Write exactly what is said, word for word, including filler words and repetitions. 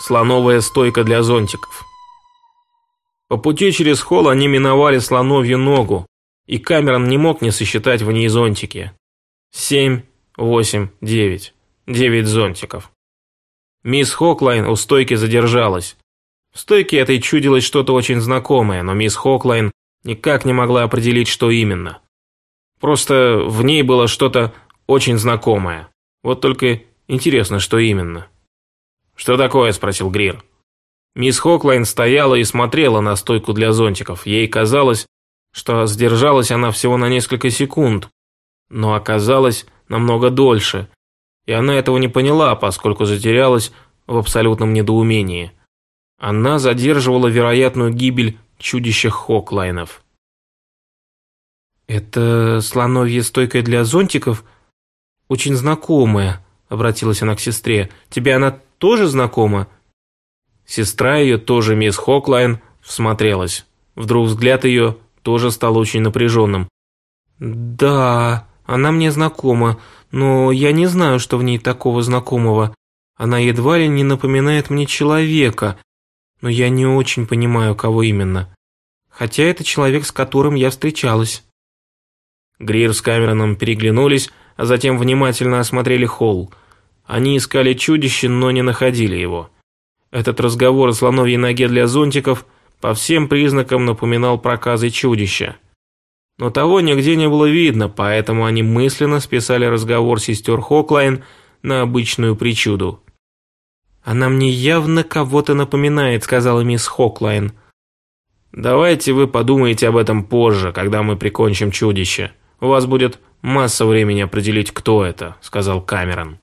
Слоновая стойка для зонтиков. По пути через холл они миновали слоновью ногу, и Камерон не мог не сосчитать в ней зонтики. Семь, восемь, девять. Девять зонтиков. Мисс Хоклайн у стойки задержалась. В стойке этой чудилось что-то очень знакомое, но мисс Хоклайн никак не могла определить, что именно. Просто в ней было что-то очень знакомое. Вот только интересно, что именно. «Что такое?» – спросил Грир. Мисс Хоклайн стояла и смотрела на стойку для зонтиков. Ей казалось, что сдержалась она всего на несколько секунд, но оказалось намного дольше, и она этого не поняла, поскольку затерялась в абсолютном недоумении. Она задерживала вероятную гибель чудища Хоклайнов. «Это слоновья стойка для зонтиков? Очень знакомая», – обратилась она к сестре. «Тебе она тоже знакома?» Сестра ее, тоже мисс Хоклайн, всмотрелась. Вдруг взгляд ее тоже стал очень напряженным. «Да, она мне знакома, но я не знаю, что в ней такого знакомого. Она едва ли не напоминает мне человека, но я не очень понимаю, кого именно. Хотя это человек, с которым я встречалась». Грир с Камероном переглянулись, а затем внимательно осмотрели холл. Они искали чудище, но не находили его. Этот разговор о слоновьей ноге для зонтиков по всем признакам напоминал проказы чудища. Но того нигде не было видно, поэтому они мысленно списали разговор сестер Хоклайн на обычную причуду. «Она мне явно кого-то напоминает», — сказала мисс Хоклайн. «Давайте вы подумаете об этом позже, когда мы прикончим чудище. У вас будет масса времени определить, кто это», — сказал Камерон.